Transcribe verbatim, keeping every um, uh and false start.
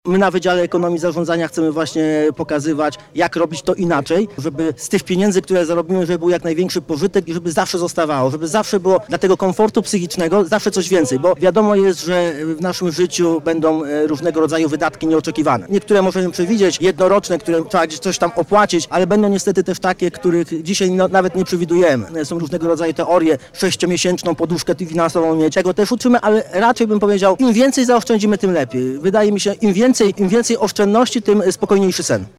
My na Wydziale Ekonomii Zarządzania chcemy właśnie pokazywać, jak robić to inaczej, żeby z tych pieniędzy, które zarobimy, żeby był jak największy pożytek i żeby zawsze zostawało, żeby zawsze było dla tego komfortu psychicznego zawsze coś więcej, bo wiadomo jest, że w naszym życiu będą różnego rodzaju wydatki nieoczekiwane. Niektóre możemy przewidzieć, jednoroczne, które trzeba gdzieś coś tam opłacić, ale będą niestety też takie, których dzisiaj no, nawet nie przewidujemy. Są różnego rodzaju teorie, sześciomiesięczną poduszkę finansową mieć, czego też uczymy, ale raczej bym powiedział, im więcej zaoszczędzimy, tym lepiej. Wydaje mi się, im więcej Im więcej oszczędności, tym spokojniejszy sen.